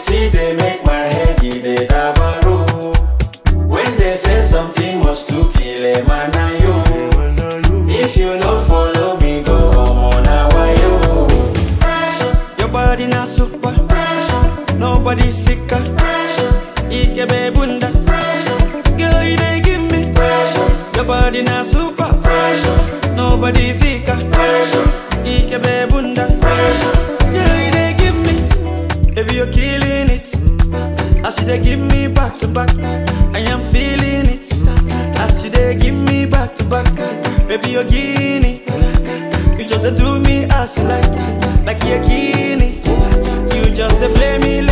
See they make my head give the dabaro. When they say something must to kill a man and you. If you no follow me, go on a you. Your body not super, nobody sicker. Ikebe bunda, girl you they give me pressure. Your body not super, nobody sicker. Ikebe bunda, girl you they give me. Baby you're killing it. As you they give me back to back, I am feeling it. As you they give me back to back, baby you're guinea. You just do me as you like you're guinea. You just play me like